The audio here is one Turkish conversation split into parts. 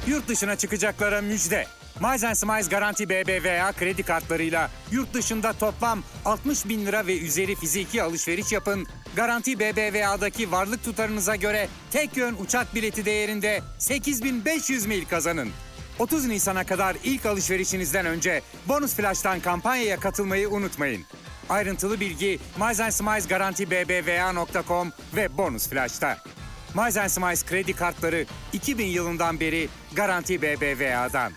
Yurt dışına çıkacaklara müjde. Miles Smiles Garanti BBVA kredi kartlarıyla yurt dışında toplam 60 bin lira ve üzeri fiziki alışveriş yapın. Garanti BBVA'daki varlık tutarınıza göre tek yön uçak bileti değerinde 8.500 mil kazanın. 30 Nisan'a kadar ilk alışverişinizden önce Bonus Flash'tan kampanyaya katılmayı unutmayın. Ayrıntılı bilgi Miles Smiles Garanti BBVA.com ve Bonus Flash'ta. Miles Smiles kredi kartları 2000 yılından beri Garanti BBVA'dan.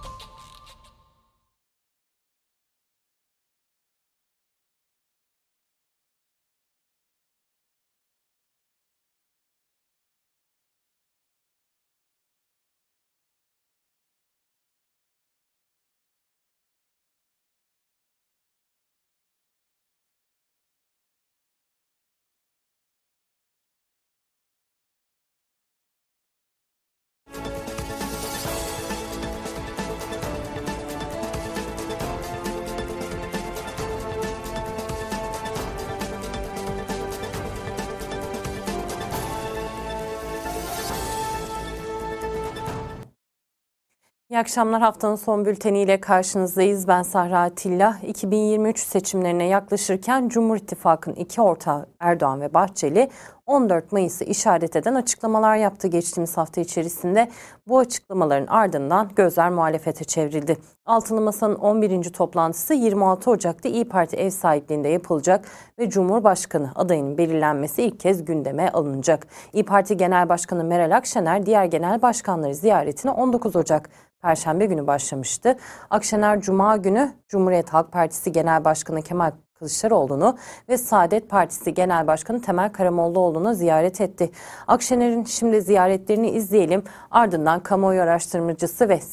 İyi akşamlar. Haftanın son bülteniyle karşınızdayız. Ben Sahra Atilla. 2023 seçimlerine yaklaşırken Cumhur İttifakı'nın iki ortağı Erdoğan ve Bahçeli 14 Mayıs'ı işaret eden açıklamalar yaptı geçtiğimiz hafta içerisinde. Bu açıklamaların ardından gözler muhalefete çevrildi. Altılı Masa'nın 11. toplantısı 26 Ocak'ta İYİ Parti ev sahipliğinde yapılacak ve Cumhurbaşkanı adayının belirlenmesi ilk kez gündeme alınacak. İYİ Parti Genel Başkanı Meral Akşener diğer genel başkanları ziyaretine 19 Ocak Perşembe günü başlamıştı. Akşener Cuma günü Cumhuriyet Halk Partisi Genel Başkanı Kemal Kılıçdaroğlu'nu ve Saadet Partisi Genel Başkanı Temel Karamollaoğlu'nu ziyaret etti. Akşener'in şimdi ziyaretlerini izleyelim. Ardından kamuoyu araştırmacısı ve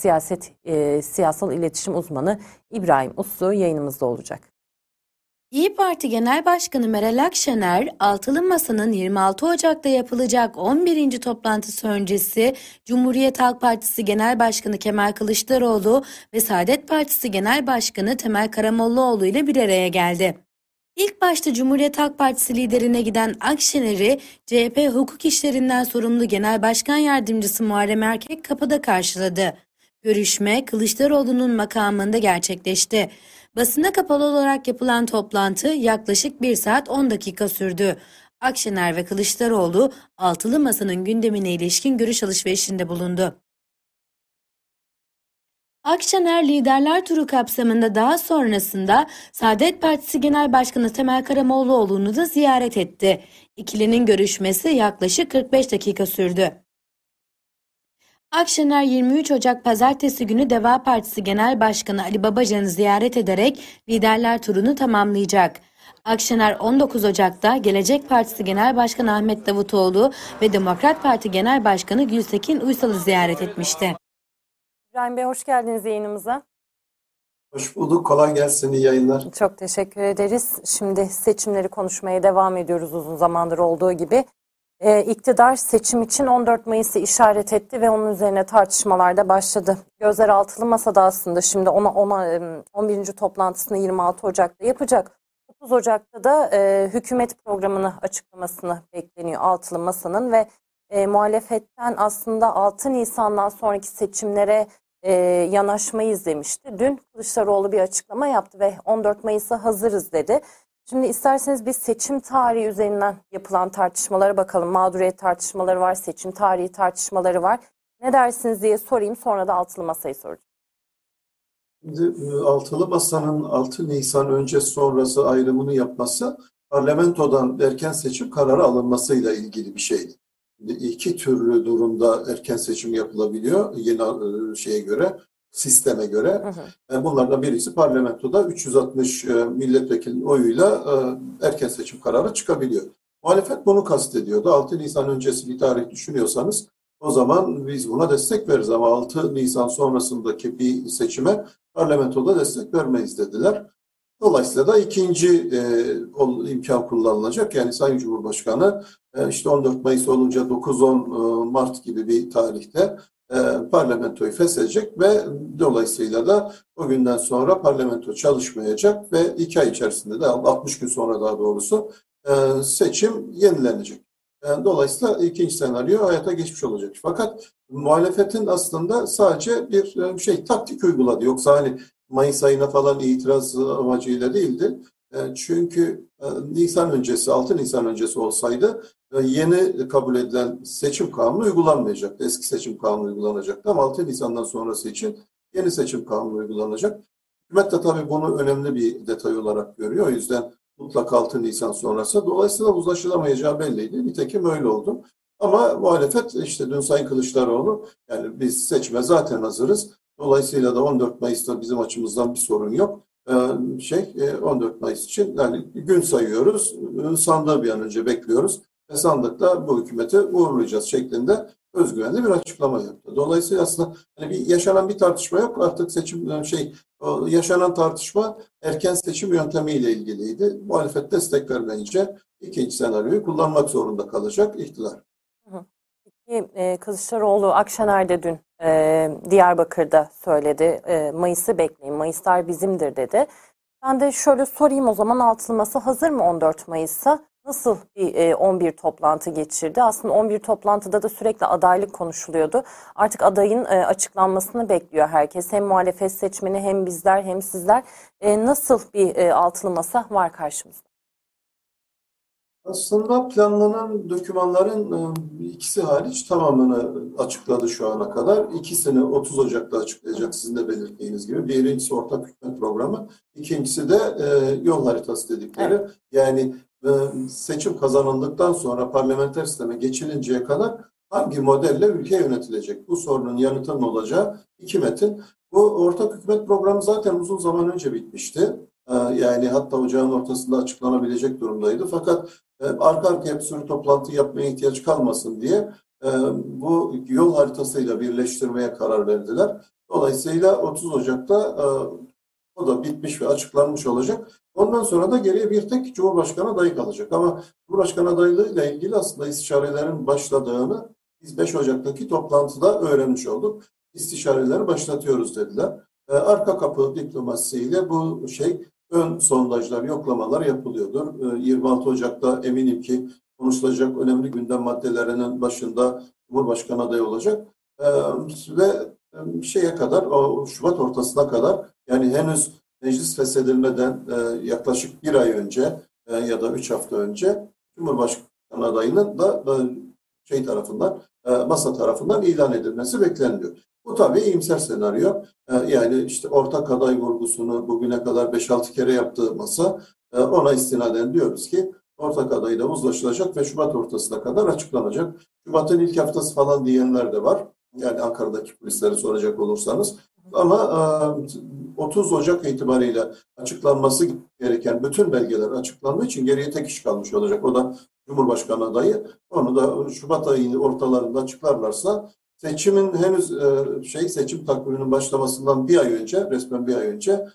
siyasal iletişim uzmanı İbrahim Uslu yayınımızda olacak. İYİ Parti Genel Başkanı Meral Akşener, Altılı Masa'nın 26 Ocak'ta yapılacak 11. toplantısı öncesi Cumhuriyet Halk Partisi Genel Başkanı Kemal Kılıçdaroğlu ve Saadet Partisi Genel Başkanı Temel Karamollaoğlu ile bir araya geldi. İlk başta Cumhuriyet Halk Partisi liderine giden Akşener'i CHP hukuk işlerinden sorumlu Genel Başkan Yardımcısı Muharrem Erkek kapıda karşıladı. Görüşme Kılıçdaroğlu'nun makamında gerçekleşti. Basına kapalı olarak yapılan toplantı yaklaşık 1 saat 10 dakika sürdü. Akşener ve Kılıçdaroğlu Altılı Masa'nın gündemine ilişkin görüş alışverişinde bulundu. Akşener liderler turu kapsamında daha sonrasında Saadet Partisi Genel Başkanı Temel Karamollaoğlu'nu da ziyaret etti. İkilinin görüşmesi yaklaşık 45 dakika sürdü. Akşener 23 Ocak Pazartesi günü Deva Partisi Genel Başkanı Ali Babacan'ı ziyaret ederek liderler turunu tamamlayacak. Akşener 19 Ocak'ta Gelecek Partisi Genel Başkanı Ahmet Davutoğlu ve Demokrat Parti Genel Başkanı Gültekin Uysal'ı ziyaret etmişti. İbrahim Bey hoş geldiniz yayınımıza. Hoş bulduk. Kolay gelsin. İyi yayınlar. Çok teşekkür ederiz. Şimdi seçimleri konuşmaya devam ediyoruz uzun zamandır olduğu gibi. İktidar seçim için 14 Mayıs'ı işaret etti ve onun üzerine tartışmalar da başladı. Gözler Altılı Masa'da aslında şimdi 11. toplantısını 26 Ocak'ta yapacak. 30 Ocak'ta da hükümet programını açıklamasını bekleniyor Altılı Masa'nın ve muhalefetten aslında 6 Nisan'dan sonraki seçimlere yanaşmayı izlemişti. Dün Kılıçdaroğlu bir açıklama yaptı ve 14 Mayıs'a hazırız dedi. Şimdi isterseniz biz seçim tarihi üzerinden yapılan tartışmalara bakalım. Mağduriyet tartışmaları var, seçim tarihi tartışmaları var. Ne dersiniz diye sorayım, sonra da Altılı Masa'yı soracağım. Şimdi Altılı Masa'nın 6 Nisan önce sonrası ayrımını yapması parlamentodan erken seçim kararı alınmasıyla ilgili bir şeydi. Şimdi iki türlü durumda erken seçim yapılabiliyor yeni şeye göre, sisteme göre. Bunlardan birisi parlamentoda 360 milletvekilinin oyuyla erken seçim kararı çıkabiliyor. Muhalefet bunu kastediyordu. 6 Nisan öncesi bir tarih düşünüyorsanız o zaman biz buna destek veririz ama 6 Nisan sonrasındaki bir seçime parlamentoda destek vermeyiz dediler. Dolayısıyla da ikinci imkan kullanılacak. Yani Sayın Cumhurbaşkanı işte 14 Mayıs olunca 9-10 Mart gibi bir tarihte parlamentoyu feshedecek ve dolayısıyla da o günden sonra parlamento çalışmayacak ve 2 ay içerisinde de 60 gün sonra daha doğrusu seçim yenilenecek. Dolayısıyla ikinci senaryo hayata geçmiş olacak. Fakat muhalefetin aslında sadece bir taktik uyguladı. Yoksa hani Mayıs ayına falan itiraz amacıyla değildi. Çünkü Nisan öncesi, 6 Nisan öncesi olsaydı yeni kabul edilen seçim kanunu uygulanmayacaktı. Eski seçim kanunu uygulanacaktı ama 6 Nisan'dan sonrası için yeni seçim kanunu uygulanacak. Hükümet de tabii bunu önemli bir detay olarak görüyor. O yüzden mutlaka 6 Nisan sonrası. Dolayısıyla uzlaşılamayacağı belliydi. Nitekim öyle oldu. Ama muhalefet işte dün Sayın Kılıçdaroğlu yani biz seçime zaten hazırız. Dolayısıyla da 14 Mayıs'ta bizim açımızdan bir sorun yok. 14 Mayıs için yani gün sayıyoruz. Sandığı bir an önce bekliyoruz. Ve sandıkta bu hükümete uğurlayacağız şeklinde özgüvenli bir açıklama yaptı. Dolayısıyla aslında hani yaşanan bir tartışma yok. Artık yaşanan tartışma erken seçim yöntemiyle ilgiliydi. Muhalefet destek vermeyince ikinci senaryoyu kullanmak zorunda kalacak iktidar. Kılıçdaroğlu, Akşener de dün Diyarbakır'da söyledi. Mayıs'ı bekleyin, Mayıslar bizimdir dedi. Ben de şöyle sorayım o zaman, altılı masa hazır mı 14 Mayıs'a? Nasıl bir 11 toplantı geçirdi? Aslında 11 toplantıda da sürekli adaylık konuşuluyordu. Artık adayın açıklanmasını bekliyor herkes. Hem muhalefet seçmeni hem bizler hem sizler. Nasıl bir altılı masa var karşımızda? Aslında planlanan dokümanların ikisi hariç tamamını açıkladı şu ana kadar. İkisini 30 Ocak'ta açıklayacak sizin de belirttiğiniz gibi. Birincisi ortak hükümet programı, ikincisi de yol haritası dedikleri. Evet. Yani seçim kazanıldıktan sonra parlamenter sisteme geçilinceye kadar hangi modelle ülke yönetilecek? Bu sorunun yanıtının olacağı iki metin. Bu ortak hükümet programı zaten uzun zaman önce bitmişti. Yani hatta ocağın ortasında açıklanabilecek durumdaydı. Fakat arka arkaya bir sürü toplantı yapmaya ihtiyaç kalmasın diye bu yol haritasıyla birleştirmeye karar verdiler. Dolayısıyla 30 Ocak'ta o da bitmiş ve açıklanmış olacak. Ondan sonra da geriye bir tek Cumhurbaşkanı adayı kalacak. Ama Cumhurbaşkanı adaylığıyla ilgili aslında istişarelerin başladığını biz 5 Ocak'taki toplantıda öğrenmiş olduk. İstişareleri başlatıyoruz dediler. Arka kapı diplomasisiyle bu ön sondajlar, yoklamalar yapılıyordur. 26 Ocak'ta eminim ki konuşulacak önemli gündem maddelerinin başında Cumhurbaşkanı adayı olacak. Ve o Şubat ortasına kadar yani henüz meclis feshedilmeden yaklaşık bir ay önce ya da 3 hafta önce Cumhurbaşkanı adayının da masa tarafından ilan edilmesi bekleniyor. Bu tabii iyimser senaryo. Yani işte ortak aday vurgusunu bugüne kadar 5-6 kere yaptığı masa ona istinaden diyoruz ki ortak adayla uzlaşılacak ve Şubat ortasına kadar açıklanacak. Şubat'ın ilk haftası falan diyenler de var. Yani Ankara'daki kulisleri soracak olursanız. Ama 30 Ocak itibariyle açıklanması gereken bütün belgeler açıklandığı için geriye tek iş kalmış olacak. O da Cumhurbaşkanı adayı. Onu da Şubat ayının ortalarında açıklarlarsa seçimin henüz seçim takviminin başlamasından resmen bir ay önce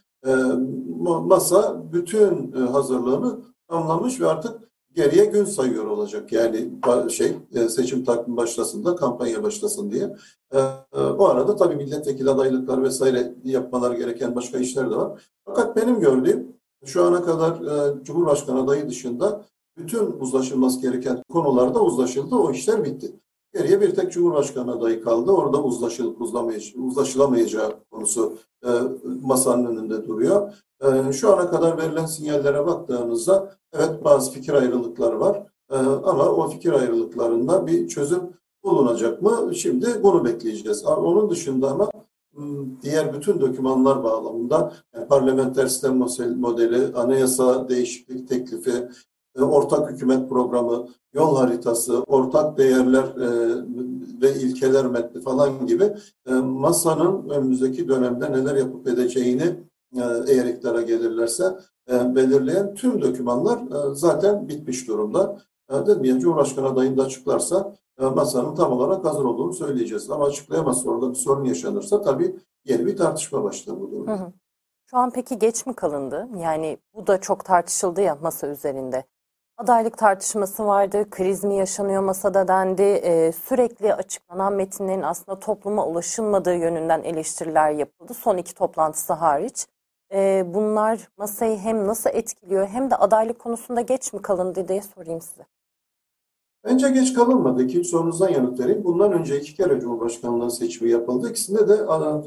masa bütün hazırlığını tamamlamış ve artık geriye gün sayıyor olacak. Yani seçim takvimi başlasın da kampanya başlasın diye. O arada tabii milletvekili adaylıkları vesaire yapmaları gereken başka işler de var. Fakat benim gördüğüm şu ana kadar Cumhurbaşkanı adayı dışında bütün uzlaşılması gereken konularda uzlaşıldı. O işler bitti. Geriye bir tek Cumhurbaşkanı adayı kaldı. Orada uzlaşılamayacağı konusu masanın önünde duruyor. Şu ana kadar verilen sinyallere baktığımızda evet bazı fikir ayrılıkları var. Ama o fikir ayrılıklarında bir çözüm bulunacak mı? Şimdi bunu bekleyeceğiz. Onun dışında ama diğer bütün dokümanlar bağlamında yani parlamenter sistem modeli, anayasa değişiklik teklifi, ortak hükümet programı, yol haritası, ortak değerler ve ilkeler metni falan gibi masanın önümüzdeki dönemde neler yapıp edeceğini eğer iktidara gelirlerse belirleyen tüm dokümanlar zaten bitmiş durumda. Dedim ya Cumhurbaşkanı adayını da açıklarsa masanın tam olarak hazır olduğunu söyleyeceğiz. Ama açıklayamazsa orada bir sorun yaşanırsa tabii yeni bir tartışma başlar bu durumda. Şu an peki geç mi kalındı? Yani bu da çok tartışıldı ya masa üzerinde. Adaylık tartışması vardı, kriz mi yaşanıyor masada dendi. Sürekli açıklanan metinlerin aslında topluma ulaşılmadığı yönünden eleştiriler yapıldı. Son iki toplantısı hariç. Bunlar masayı hem nasıl etkiliyor hem de adaylık konusunda geç mi kalındı diye sorayım size. Bence geç kalınmadı. İkinci sorunuzdan yanıt vereyim. Bundan önce 2 kere Cumhurbaşkanlığı seçimi yapıldı. İkisinde de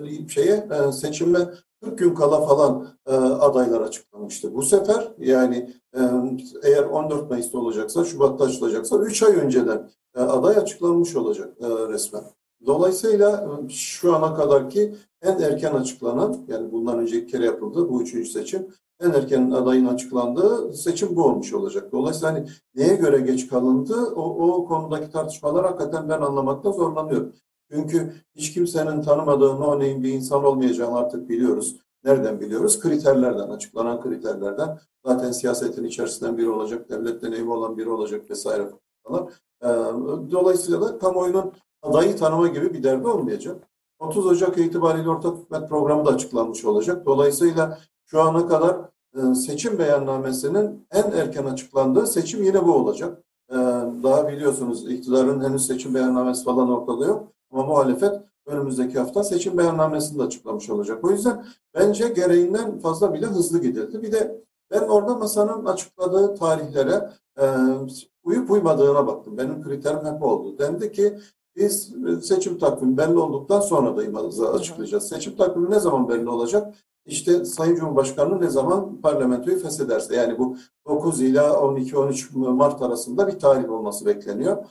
seçime 40 gün kala falan adaylar açıklanmıştı. Bu sefer yani eğer 14 Mayıs'ta olacaksa, Şubat'ta açılacaksa 3 ay önceden aday açıklanmış olacak resmen. Dolayısıyla şu ana kadarki en erken açıklanan, yani bundan önce 2 kere yapıldı, bu 3. seçim, en erken adayın açıklandığı seçim bu olmuş olacak. Dolayısıyla hani neye göre geç kalındı, o konudaki tartışmalar hakikaten ben anlamakta zorlanıyorum. Çünkü hiç kimsenin tanımadığı no name bir insan olmayacağını artık biliyoruz. Nereden biliyoruz? Kriterlerden, açıklanan kriterlerden. Zaten siyasetin içerisinden biri olacak, devlet deneyimi olan biri olacak vesaire falan. Dolayısıyla da kamuoyunun adayı tanıma gibi bir derdi olmayacak. 30 Ocak itibariyle ortak hükümet programı da açıklanmış olacak. Dolayısıyla şu ana kadar seçim beyannamesinin en erken açıklandığı seçim yine bu olacak. Daha biliyorsunuz iktidarın henüz seçim beyannamesi falan ortada yok. Ama muhalefet önümüzdeki hafta seçim beyannamesini de açıklamış olacak. O yüzden bence gereğinden fazla bile hızlı gidildi. Bir de ben orada masanın açıkladığı tarihlere uyup uymadığına baktım. Benim kriterim hep oldu. Dendi ki biz seçim takvimi belli olduktan sonra adayımızı açıklayacağız. Seçim takvimi ne zaman belli olacak? İşte Sayın Cumhurbaşkanı ne zaman parlamentoyu feshederse, yani bu 9 ila 12-13 Mart arasında bir tarih olması bekleniyor.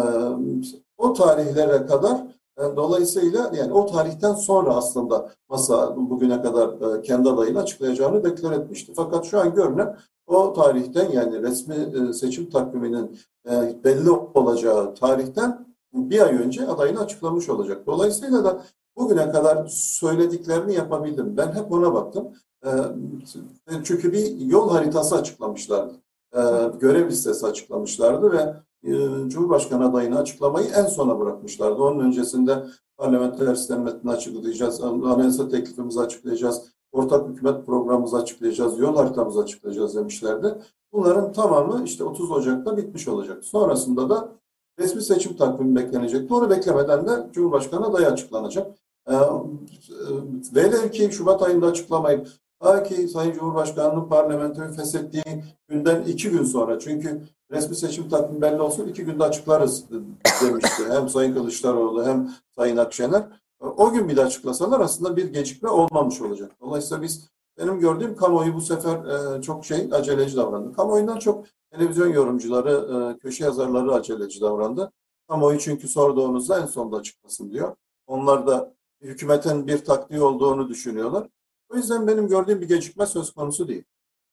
O tarihlere kadar dolayısıyla yani o tarihten sonra aslında masa bugüne kadar kendi adayını açıklayacağını deklar etmişti. Fakat şu an görünen o tarihten, yani resmi seçim takviminin belli olacağı tarihten bir ay önce adayını açıklamış olacak. Dolayısıyla da bugüne kadar söylediklerini yapabildim. Ben hep ona baktım. Çünkü bir yol haritası açıklamışlardı. Görev listesi açıklamışlardı ve Cumhurbaşkanı adayını açıklamayı en sona bırakmışlardı. Onun öncesinde parlamenter sistem metnini açıklayacağız, anayasa teklifimizi açıklayacağız, ortak hükümet programımızı açıklayacağız, yol haritamızı açıklayacağız demişlerdi. Bunların tamamı işte 30 Ocak'ta bitmiş olacak. Sonrasında da resmi seçim takvimi beklenecekti. Onu beklemeden de Cumhurbaşkanı adayı açıklanacak. Velev ki Şubat ayında açıklamayıp belki Sayın Cumhurbaşkanı'nın parlamentoyu feshettiği günden 2 gün sonra, çünkü resmi seçim takvimi belli olsun 2 günde açıklarız demişti. Hem Sayın Kılıçdaroğlu hem Sayın Akşener. O gün bile açıklasalar aslında bir gecikme olmamış olacak. Dolayısıyla benim gördüğüm kamuoyu bu sefer çok aceleci davrandı. Kamuoyundan çok televizyon yorumcuları, köşe yazarları aceleci davrandı. Kamuoyu çünkü sorduğunuzda en sonunda açıklasın diyor. Onlar da hükümetin bir taktiği olduğunu düşünüyorlar. O yüzden benim gördüğüm bir gecikme söz konusu değil.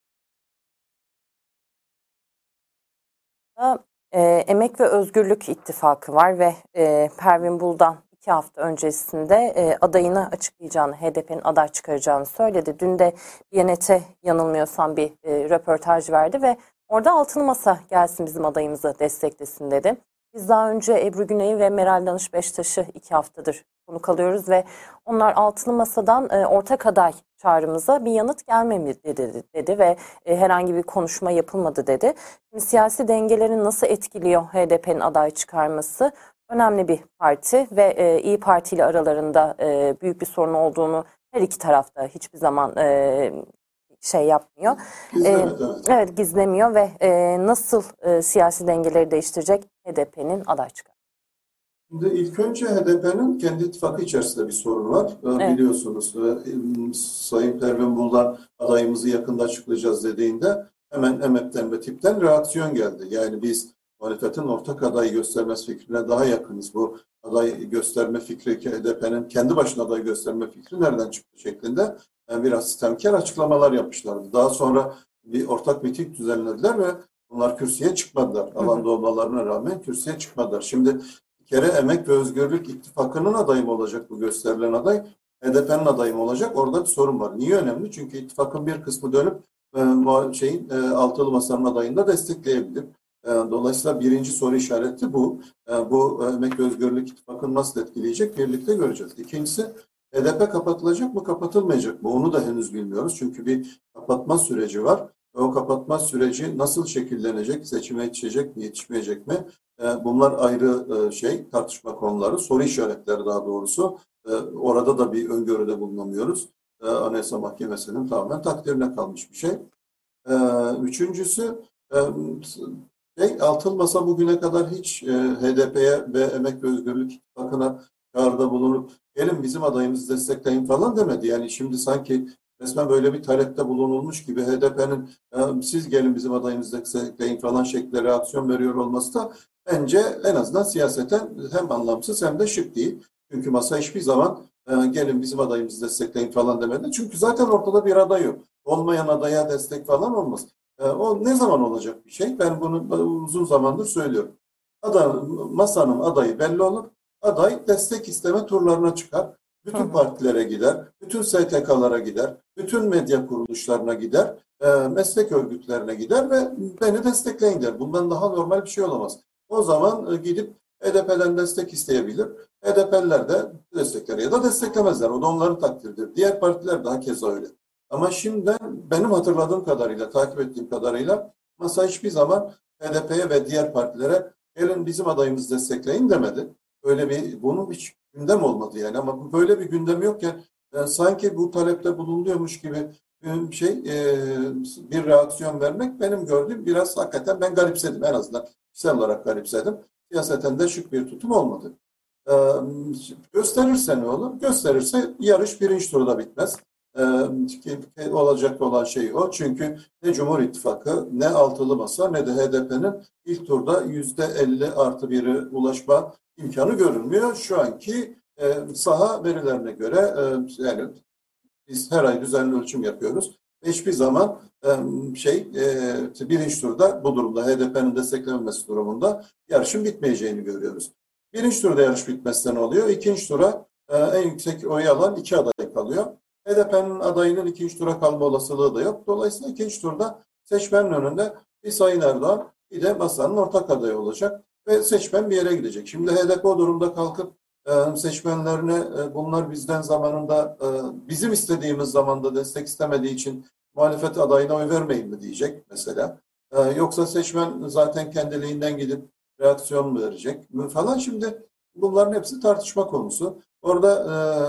Emek ve Özgürlük İttifakı var ve Pervin Buldan 2 hafta öncesinde adayını açıklayacağını, HDP'nin aday çıkaracağını söyledi. Dün de Biyanet'e yanılmıyorsam bir röportaj verdi ve orada altılı masa gelsin bizim adayımızı desteklesin dedi. Biz daha önce Ebru Güney ve Meral Danış Beştaş'ı 2 haftadır konuk alıyoruz ve onlar altılı masadan ortak aday çağrımıza bir yanıt gelmedi dedi ve herhangi bir konuşma yapılmadı dedi. Şimdi siyasi dengelerin nasıl etkiliyor HDP'nin aday çıkarması? Önemli bir parti ve İYİ Parti ile aralarında büyük bir sorun olduğunu her iki tarafta hiçbir zaman yapmıyor. Evet, gizlemiyor ve nasıl siyasi dengeleri değiştirecek HDP'nin aday çıkarması? Şimdi ilk önce HDP'nin kendi ittifakı içerisinde bir sorun var. Evet. Biliyorsunuz Sayın Pervin Buldan adayımızı yakında açıklayacağız dediğinde hemen EMEP'ten ve TİP'ten reaksiyon geldi. Yani biz muhalefetin ortak aday göstermesi fikrine daha yakınız. Bu aday gösterme fikri, HDP'nin kendi başına aday gösterme fikri nereden çıktı şeklinde biraz sistemkar açıklamalar yapmışlardı. Daha sonra bir ortak miting düzenlediler ve bunlar kürsüye çıkmadılar. Alanda olmalarına rağmen kürsüye çıkmadılar. Şimdi bir kere Emek ve Özgürlük İttifakı'nın adayı mı olacak bu gösterilen aday? HDP'nin adayı mı olacak? Orada bir sorun var. Niye önemli? Çünkü ittifakın bir kısmı dönüp altılı masanın adayını da destekleyebilir. Dolayısıyla birinci soru işareti bu. Bu Emek ve Özgürlük İttifakı'nı nasıl etkileyecek? Birlikte göreceğiz. İkincisi, HDP kapatılacak mı, kapatılmayacak mı? Onu da henüz bilmiyoruz. Çünkü bir kapatma süreci var. O kapatma süreci nasıl şekillenecek? Seçime yetişecek mi, yetişmeyecek mi? Bunlar ayrı tartışma konuları, soru işaretleri daha doğrusu. Orada da bir öngörüde bulunamıyoruz. Anayasa Mahkemesi'nin tamamen takdirine kalmış bir şey. Üçüncüsü, Altılı Masa bugüne kadar hiç HDP'ye ve Emek ve Özgürlük İttifakı'na çağrıda bulunup gelin bizim adayımızı destekleyin falan demedi. Yani şimdi sanki resmen böyle bir talepte bulunulmuş gibi HDP'nin siz gelin bizim adayımızı destekleyin falan şeklinde reaksiyon veriyor olması da bence en azından siyaseten hem anlamsız hem de şık değil. Çünkü masa hiçbir zaman gelin bizim adayımızı destekleyin falan demedi. Çünkü zaten ortada bir aday yok. Olmayan adaya destek falan olmaz. O ne zaman olacak bir şey? Ben bunu uzun zamandır söylüyorum. Masanın adayı belli olur. Aday destek isteme turlarına çıkar. Bütün partilere gider, bütün STK'lara gider, bütün medya kuruluşlarına gider, meslek örgütlerine gider ve beni destekleyin der. Bundan daha normal bir şey olamaz. O zaman gidip HDP'den destek isteyebilir. HDP'liler de destekler ya da desteklemezler. O da onların takdiridir. Diğer partiler daha keza öyle. Ama şimdi benim hatırladığım kadarıyla, takip ettiğim kadarıyla masa hiçbir zaman HDP'ye ve diğer partilere gelin bizim adayımızı destekleyin demedi. Bunun hiç gündem olmadı yani. Ama böyle bir gündem yokken sanki bu talepte bulunuyormuş gibi bir reaksiyon vermek benim gördüğüm biraz hakikaten ben garipsedim, en azından kişisel olarak garipsedim. Siyaseten de şık bir tutum olmadı. Gösterirse ne olur? Gösterirse yarış birinci turda bitmez. Olacak olan şey o. Çünkü ne Cumhur İttifakı, ne Altılı Masa, ne de HDP'nin ilk turda %50+1'e ulaşma imkanı görünmüyor. Şu anki saha verilerine göre yani biz her ay düzenli ölçüm yapıyoruz. Hiçbir zaman birinci turda bu durumda HDP'nin desteklenmemesi durumunda yarışın bitmeyeceğini görüyoruz. Birinci turda yarış bitmezse ne oluyor? İkinci tura en yüksek oyu alan iki aday kalıyor. HDP'nin adayının ikinci tura kalma olasılığı da yok. Dolayısıyla ikinci turda seçmenin önünde bir Sayın Erdoğan, bir de masanın ortak adayı olacak ve seçmen bir yere gidecek. Şimdi HDP o durumda kalkıp seçmenlerine bunlar bizden zamanında bizim istediğimiz zamanda destek istemediği için muhalefet adayına oy vermeyin mi diyecek mesela. Yoksa seçmen zaten kendiliğinden gidip reaksiyon mu verecek falan. Şimdi bunların hepsi tartışma konusu. Orada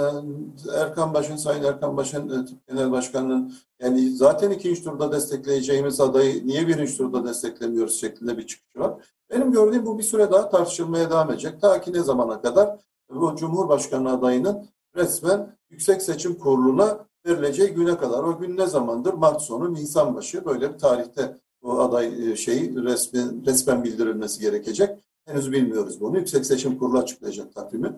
Sayın Erkan Baş'ın Genel Başkanı'nın yani zaten ikinci turda destekleyeceğimiz adayı niye birinci turda desteklemiyoruz şeklinde bir çıkışı var. Benim gördüğüm bu bir süre daha tartışılmaya devam edecek. Ta ki ne zamana kadar bu Cumhurbaşkanı adayının resmen Yüksek Seçim Kurulu'na verileceği güne kadar. O gün ne zamandır? Mart sonu, Nisan başı, böyle bir tarihte bu aday resmen bildirilmesi gerekecek. Henüz bilmiyoruz bunu. Yüksek Seçim Kurulu açıklayacak takvimi.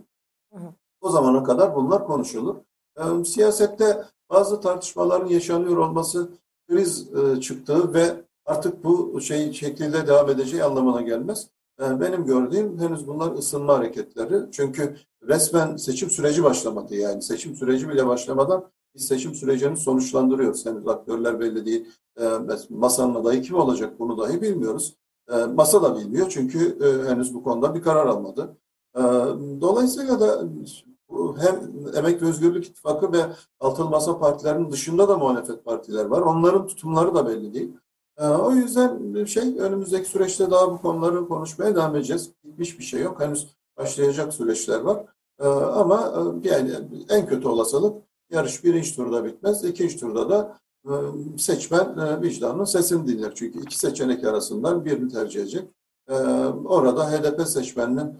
O zamana kadar bunlar konuşulur. Siyasette bazı tartışmaların yaşanıyor olması kriz çıktığı ve artık bu şekilde devam edeceği anlamına gelmez. Benim gördüğüm henüz bunlar ısınma hareketleri. Çünkü resmen seçim süreci başlamadı yani. Seçim süreci bile başlamadan biz seçim sürecini sonuçlandırıyoruz. Henüz aktörler belli değil. Masanın adayı kim olacak bunu dahi bilmiyoruz. Masa da bilmiyor çünkü henüz bu konuda bir karar almadı. Dolayısıyla da hem Emek ve Özgürlük İttifakı ve Altılı Masa partilerinin dışında da muhalefet partiler var. Onların tutumları da belli değil. O yüzden önümüzdeki süreçte daha bu konuları konuşmaya devam edeceğiz. Bitmiş bir şey yok. Henüz başlayacak süreçler var. Ama yani en kötü olasılık yarış birinci turda bitmez. İkinci turda da seçmen vicdanının sesini dinler. Çünkü iki seçenek arasından birini tercih edecek. Orada HDP seçmeninin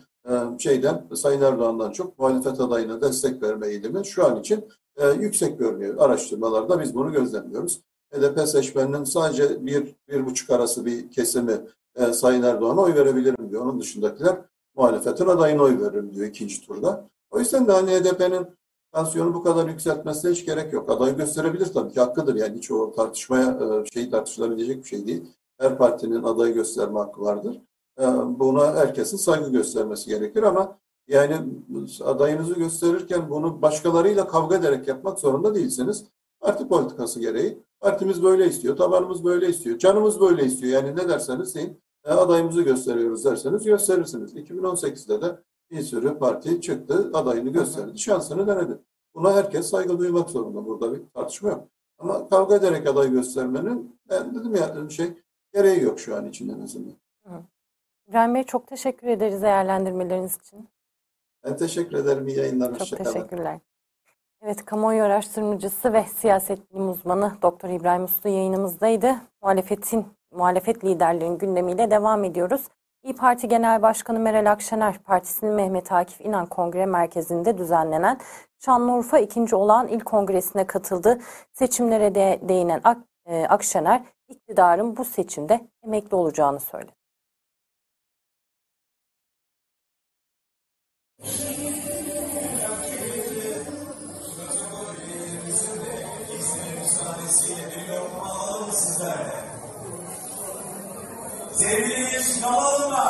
Sayın Erdoğan'dan çok muhalefet adayına destek verme eğilimi şu an için yüksek görünüyor. Araştırmalarda biz bunu gözlemliyoruz. HDP seçmeninin sadece 1,5 arası bir kesimi Sayın Erdoğan'a oy verebilirim diyor. Onun dışındakiler muhalefetin adayına oy veririm diyor ikinci turda. O yüzden de HDP'nin tansiyonu bu kadar yükseltmesine hiç gerek yok. Adayı gösterebilir tabii ki, hakkıdır. Yani hiç o tartışılabilecek bir şey değil. Her partinin adayı gösterme hakkı vardır. Buna herkesin saygı göstermesi gerekir ama yani adayınızı gösterirken bunu başkalarıyla kavga ederek yapmak zorunda değilsiniz. Parti politikası gereği. Partimiz böyle istiyor, tabanımız böyle istiyor, canımız böyle istiyor. Yani ne derseniz deyin, adayımızı gösteriyoruz derseniz gösterirsiniz. 2018'de de bir sürü parti çıktı, adayını gösterdi, şansını denedi. Buna herkes saygı duymak zorunda. Burada bir tartışma yok. Ama kavga ederek aday göstermenin, ben dedim ya, gereği yok şu an için en azından. İbrahim Bey, çok teşekkür ederiz değerlendirmeleriniz için. Ben teşekkür ederim. İyi yayınlar. Çok teşekkürler. Evet, kamuoyu araştırmacısı ve siyaset bilim uzmanı Doktor İbrahim Uslu yayınımızdaydı. Muhalefetin muhalefet liderlerinin gündemiyle devam ediyoruz. İYİ Parti Genel Başkanı Meral Akşener, partisinin Mehmet Akif İnan Kongre Merkezi'nde düzenlenen Şanlıurfa 2. Olağan İl Kongresi'ne katıldı. Seçimlere de değinen Akşener, iktidarın bu seçimde emekli olacağını söyledi. Sevgili Şinavalı mı?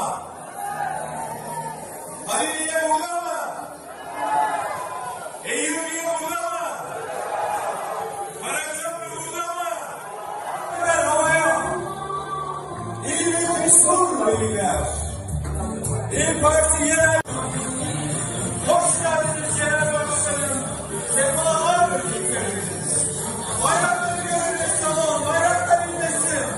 Haliliye burada mı? Eyyubiye burada mı? Karaköprü burada mı? Ver havaya. İlmi Mesut'la beyler. İYİ Parti Genel Hoş geldiniz Genel Başkanım. Sefalar getirdiniz. Bayrakları görünür salon, bayraklar inlesin.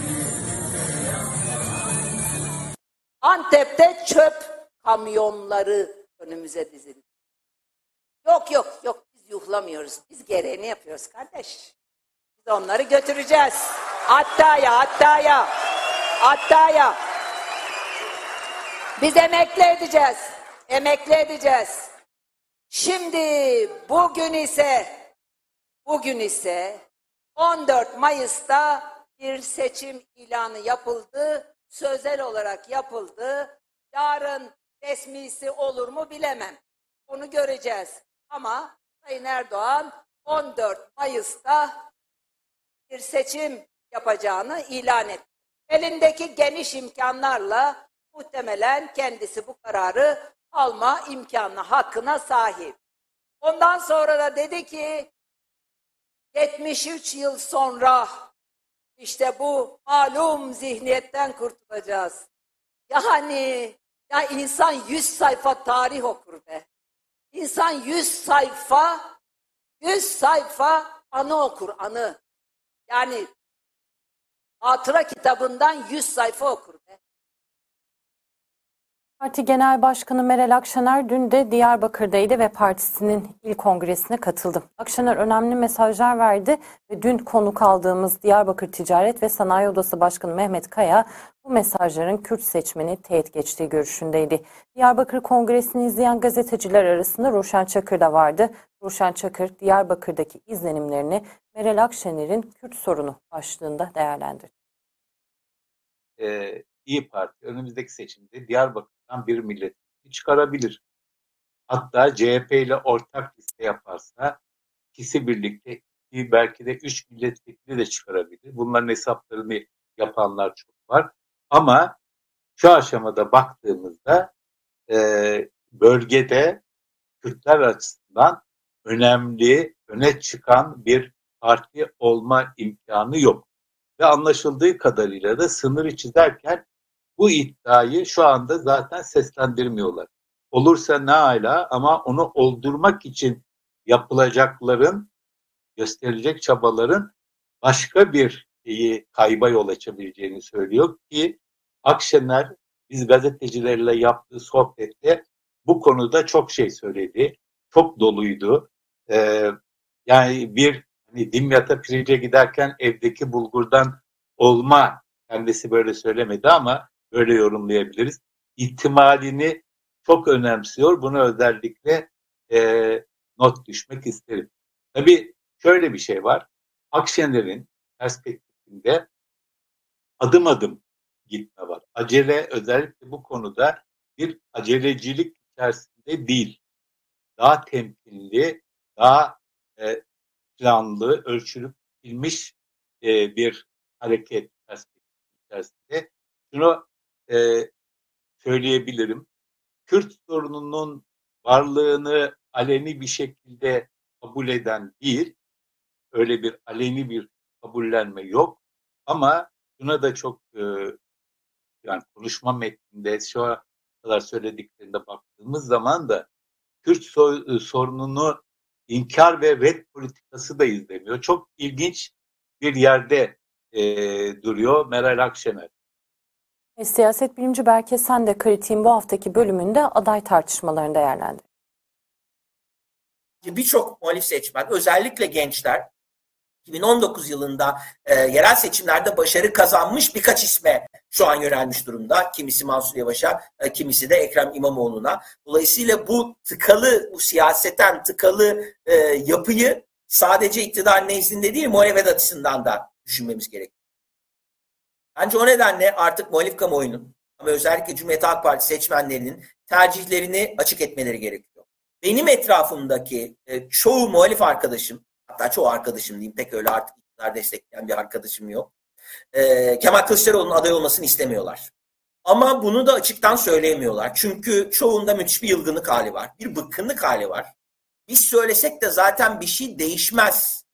Antep'te çöp kamyonları önümüze dizildi. Yok biz yuhlamıyoruz. Biz gereğini yapıyoruz kardeş. Biz onları götüreceğiz. Hattaya. Biz emekli edeceğiz. Şimdi bugün ise 14 Mayıs'ta bir seçim ilanı yapıldı. Sözel olarak yapıldı. Yarın resmisi olur mu bilemem. Onu göreceğiz. Ama Sayın Erdoğan 14 Mayıs'ta bir seçim yapacağını ilan etti. Elindeki geniş imkanlarla muhtemelen kendisi bu kararı alma imkanına, hakkına sahip. Ondan sonra da dedi ki 73 yıl sonra İşte bu malum zihniyetten kurtulacağız. Yani ya insan 100 sayfa tarih okur be. İnsan 100 sayfa anı okur, anı. Yani hatıra kitabından 100 sayfa okur be. Parti Genel Başkanı Meral Akşener dün de Diyarbakır'daydı ve partisinin il kongresine katıldı. Akşener önemli mesajlar verdi ve dün konuk aldığımız Diyarbakır Ticaret ve Sanayi Odası Başkanı Mehmet Kaya bu mesajların Kürt seçmeni teğet geçtiği görüşündeydi. Diyarbakır Kongresi'ni izleyen gazeteciler arasında Ruşen Çakır da vardı. Ruşen Çakır, Diyarbakır'daki izlenimlerini Meral Akşener'in Kürt sorunu başlığında değerlendirdi. İYİ Parti önümüzdeki seçimde Diyarbakır'dan bir milletvekili çıkarabilir. Hatta CHP ile ortak liste yaparsa ikisi birlikte belki de 3 milletvekili de çıkarabilir. Bunların hesaplarını yapanlar çok var. Ama şu aşamada baktığımızda bölgede Kürtler açısından öne çıkan bir parti olma imkanı yok. Ve anlaşıldığı kadarıyla da sınırı çizerken bu iddiayı şu anda zaten seslendirmiyorlar. Olursa ne ala, ama onu oldurmak için yapılacakların, gösterilecek çabaların başka bir kayba yol açabileceğini söylüyor ki Akşener biz gazetecilerle yaptığı sohbette bu konuda çok şey söyledi. Çok doluydu. Yani Dimyat'a pirince giderken evdeki bulgurdan olma, kendisi böyle söylemedi ama böyle yorumlayabiliriz. İhtimalini çok önemsiyor. Bunu özellikle not düşmek isterim. Tabii şöyle bir şey var. Akşener'in perspektifinde adım adım gitme var. Acele, özellikle bu konuda bir acelecilik içerisinde değil. Daha temkinli, daha planlı, ölçülüp bilmiş bir hareket perspektifi içerisinde. Şunu söyleyebilirim. Kürt sorununun varlığını aleni bir şekilde kabul eden değil, öyle bir aleni bir kabullenme yok. Ama şuna da çok yani konuşma metninde şu ana kadar söylediklerinde baktığımız zaman da Kürt sorununu inkar ve red politikası da izlemiyor. Çok ilginç bir yerde duruyor Meral Akşener. Siyaset bilimci Berke Sen de Kritik'in bu haftaki bölümünde aday tartışmalarını değerlendir. Birçok muhalif seçmen, özellikle gençler 2019 yılında yerel seçimlerde başarı kazanmış birkaç isme şu an yönelmiş durumda. Kimisi Mansur Yavaş'a, kimisi de Ekrem İmamoğlu'na. Dolayısıyla bu tıkalı, bu siyaseten tıkalı yapıyı sadece iktidar nezdinde değil, muhalefet açısından da düşünmemiz gerekiyor. Bence o nedenle artık muhalif kamuoyunun ama özellikle Cumhuriyet Halk Partisi seçmenlerinin tercihlerini açık etmeleri gerekiyor. Benim etrafımdaki çoğu muhalif arkadaşım, hatta çoğu arkadaşım diyeyim, pek öyle artık iktidar destekleyen bir arkadaşım yok. Kemal Kılıçdaroğlu'nun aday olmasını istemiyorlar. Ama bunu da açıktan söyleyemiyorlar. Çünkü çoğunda müthiş bir yılgınlık hali var. Bir bıkkınlık hali var. Biz söylesek de zaten bir şey değişmez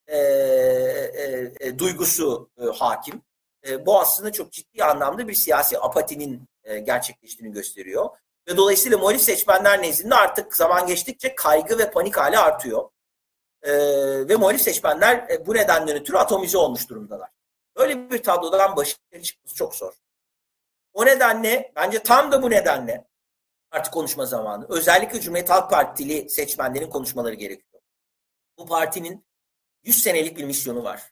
duygusu hakim. Bu aslında çok ciddi anlamda bir siyasi apatinin gerçekleştiğini gösteriyor. Ve dolayısıyla muhalif seçmenler nezdinde artık zaman geçtikçe kaygı ve panik hali artıyor. Ve muhalif seçmenler bu nedenden ötürü atomize olmuş durumdalar. Böyle bir tablodan başarı çıkması çok zor. O nedenle, bence tam da bu nedenle artık konuşma zamanı. Özellikle Cumhuriyet Halk Partili seçmenlerin konuşmaları gerekiyor. Bu partinin 100 senelik bir misyonu var.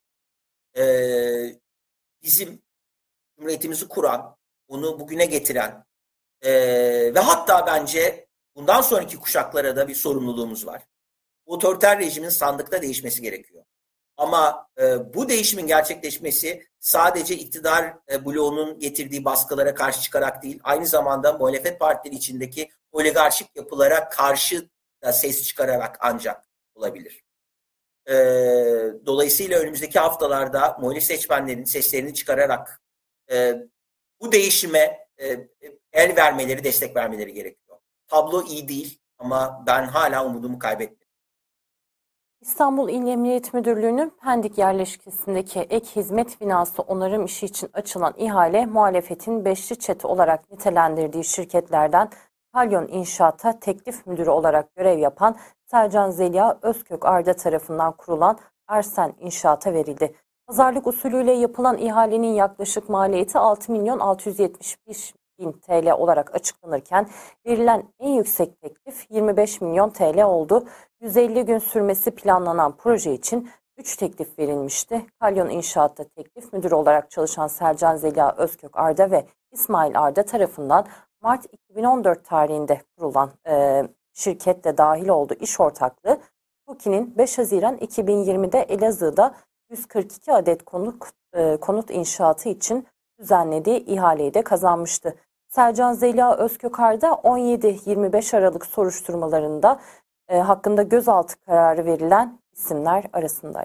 Bizim Cumhuriyetimizi kuran, onu bugüne getiren ve hatta bence bundan sonraki kuşaklara da bir sorumluluğumuz var. Otoriter rejimin sandıkta değişmesi gerekiyor. Ama bu değişimin gerçekleşmesi sadece iktidar bloğunun getirdiği baskılara karşı çıkarak değil, aynı zamanda muhalefet partileri içindeki oligarşik yapılara karşı da ses çıkararak ancak olabilir. Dolayısıyla önümüzdeki haftalarda muhalif seçmenlerin seslerini çıkararak bu değişime el vermeleri, destek vermeleri gerekiyor. Tablo iyi değil ama ben hala umudumu kaybetmedim. İstanbul İl Emniyet Müdürlüğü'nün Pendik yerleşkesindeki ek hizmet binası onarım işi için açılan ihale, muhalefetin beşli çete olarak nitelendirdiği şirketlerden Kalyon İnşaat'a teklif müdürü olarak görev yapan Sercan Zeliha Özkök Arda tarafından kurulan Ersen İnşaat'a verildi. Pazarlık usulüyle yapılan ihalenin yaklaşık maliyeti 6.675.000 TL olarak açıklanırken verilen en yüksek teklif 25 milyon TL oldu. 150 gün sürmesi planlanan proje için 3 teklif verilmişti. Kalyon İnşaat'ta teklif müdürü olarak çalışan Sercan Zeliha Özkök Arda ve İsmail Arda tarafından Mart 2014 tarihinde kurulan şirketle dahil olduğu iş ortaklığı, TOKİ'nin 5 Haziran 2020'de Elazığ'da 142 adet konut inşaatı için düzenlediği ihaleyi de kazanmıştı. Sercan Zeliha Özkök Arda 17-25 Aralık soruşturmalarında hakkında gözaltı kararı verilen isimler arasındaydı.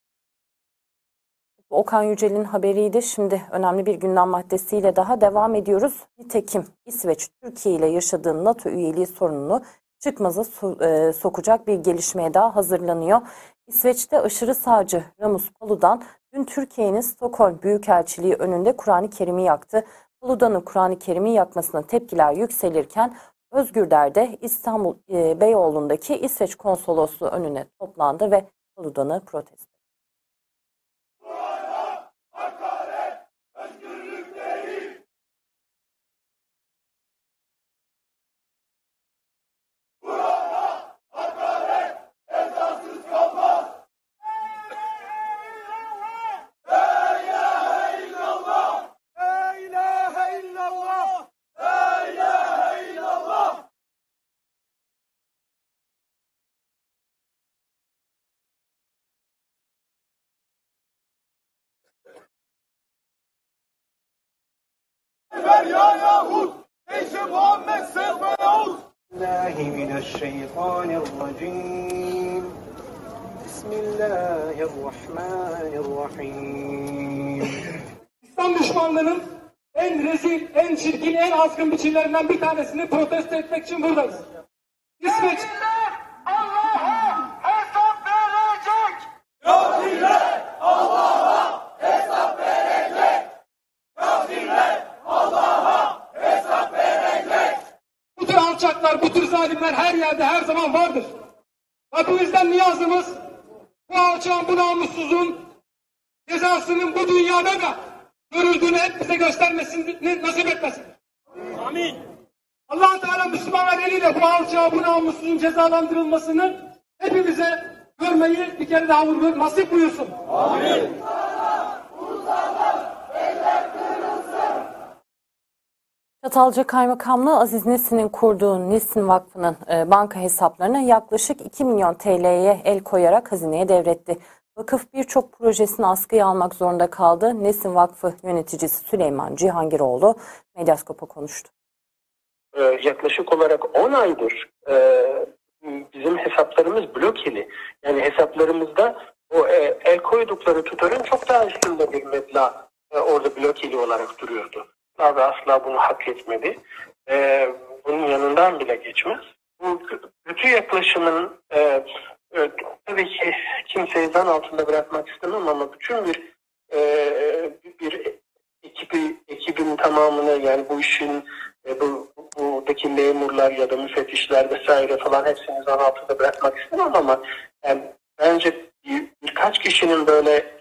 Okan Yücel'in haberiydi. Şimdi önemli bir gündem maddesiyle daha devam ediyoruz. Nitekim İsveç, Türkiye ile yaşadığı NATO üyeliği sorununu çıkmaza sokacak bir gelişmeye daha hazırlanıyor. İsveç'te aşırı sağcı Rasmus Paludan dün Türkiye'nin Stockholm Büyükelçiliği önünde Kur'an-ı Kerim'i yaktı. Paludan'ın Kur'an-ı Kerim'i yakmasına tepkiler yükselirken Özgürler de İstanbul Beyoğlu'ndaki İsveç Konsolosluğu önüne toplandı ve Paludan'ı protesto. Bismillahirrahmanirrahim. Bismillahirrahmanirrahim. İslam düşmanlığının en rezil, en çirkin, en azgın biçimlerinden bir tanesini protesto etmek için buradayız. İsveç Allah'a hesap verecek. Kafirler Allah'a hesap verecek. Kafirler Allah'a hesap verecek. Bu tür alçaklar, bu tür zalimler her yerde, her zaman vardır. Rabbimizden niyazımız, bu alçağın, bu namussuzun cezasının bu dünyada da görüldüğünü hep bize göstermesini nasip etmesin. Amin. Allah Teala Müslümanlar eliyle bu alçağı, bu namussuzun cezalandırılmasını hepimize görmeyi bir kere daha vurmak nasip buyursun. Amin. Çatalca Kaymakamlığı Aziz Nesin'in kurduğu Nesin Vakfı'nın banka hesaplarına yaklaşık 2 milyon TL'ye el koyarak hazineye devretti. Vakıf birçok projesini askıya almak zorunda kaldı. Nesin Vakfı yöneticisi Süleyman Cihangiroğlu Medyaskop'a konuştu. Yaklaşık olarak 10 aydır bizim hesaplarımız blokeli. Yani hesaplarımızda o el koydukları tutarın çok daha üstünde bir meblağ orada blokeli olarak duruyordu. Abi asla bunu hak etmedi. Bunun yanından bile geçmez. Bu kötü yaklaşımın tabii ki kimseyi zan altında bırakmak istemem ama bütün bir ekibin tamamını, yani bu işin buradaki memurlar ya da müfettişler vesaire falan hepsini zan altında bırakmak istemem ama yani bence birkaç kişinin böyle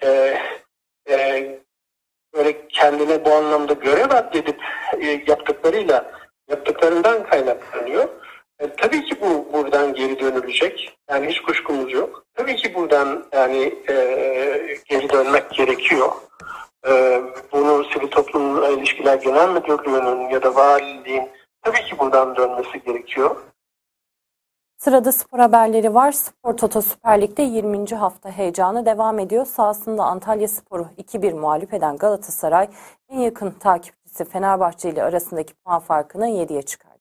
kendine bu anlamda görev addedip yaptıklarından kaynaklanıyor. Tabii ki bu buradan geri dönülecek. Yani hiç kuşkumuz yok. Tabii ki buradan geri dönmek gerekiyor. Bunu Sivil Toplum İlişkiler Genel Müdürlüğü'nün ya da valiliğin tabii ki buradan dönmesi gerekiyor. Sırada spor haberleri var. Spor Toto Süper Lig'de 20. hafta heyecanı devam ediyor. Sahasında Antalyaspor'u 2-1 mağlup eden Galatasaray en yakın takipçisi Fenerbahçe ile arasındaki puan farkını 7'ye çıkardı.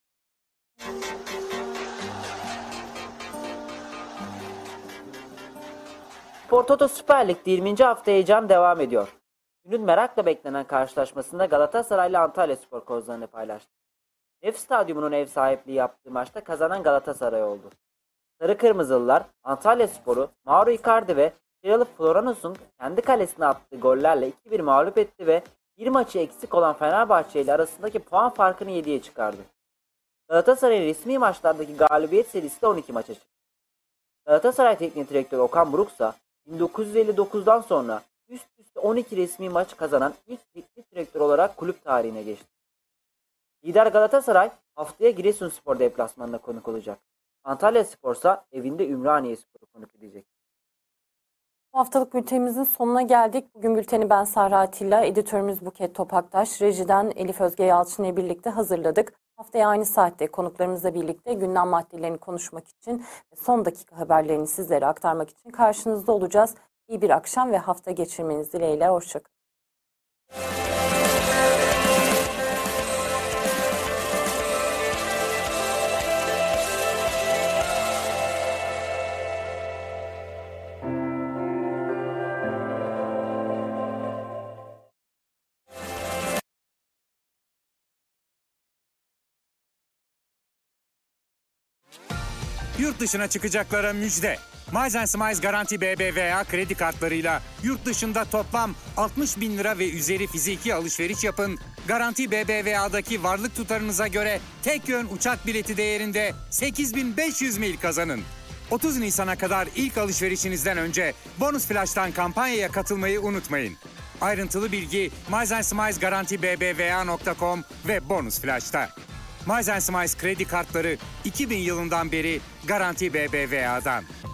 Spor Toto Süper Lig'de 20. hafta heyecan devam ediyor. Günün merakla beklenen karşılaşmasında Galatasaray ile Antalyaspor kozlarını paylaştı. Nef Stadyumu'nun ev sahipliği yaptığı maçta kazanan Galatasaray oldu. Sarı Kırmızılılar Antalyaspor'u Mauro Icardi ve Kirill Floranus'un kendi kalesine attığı gollerle 2-1 mağlup etti ve bir maçı eksik olan Fenerbahçe ile arasındaki puan farkını 7'ye çıkardı. Galatasaray'ın resmi maçlardaki galibiyet serisi de 12 maça çıktı. Galatasaray Teknik Direktörü Okan Buruk ise 1959'dan sonra üst üste 12 resmi maç kazanan ilk teknik direktör olarak kulüp tarihine geçti. Lider Galatasaray haftaya Giresunspor deplasmanına konuk olacak. Antalyaspor ise evinde Ümraniyespor'u konuk edecek. Bu haftalık bültenimizin sonuna geldik. Bugün bülteni ben Sahra Atilla, editörümüz Buket Topaktaş, rejiden Elif Özge Yalçın ile birlikte hazırladık. Haftaya aynı saatte konuklarımızla birlikte gündem maddelerini konuşmak için ve son dakika haberlerini sizlere aktarmak için karşınızda olacağız. İyi bir akşam ve hafta geçirmeniz dileğiyle. Hoşçakalın. Yurt dışına çıkacaklara müjde. Miles & Smiles Garanti BBVA kredi kartlarıyla yurt dışında toplam 60 bin lira ve üzeri fiziki alışveriş yapın. Garanti BBVA'daki varlık tutarınıza göre tek yön uçak bileti değerinde 8.500 mil kazanın. 30 Nisan'a kadar ilk alışverişinizden önce Bonus Flash'tan kampanyaya katılmayı unutmayın. Ayrıntılı bilgi Miles & Smiles Garanti BBVA.com ve Bonus Flash'ta. Miles & Smiles kredi kartları 2000 yılından beri Garanti BBVA'dan.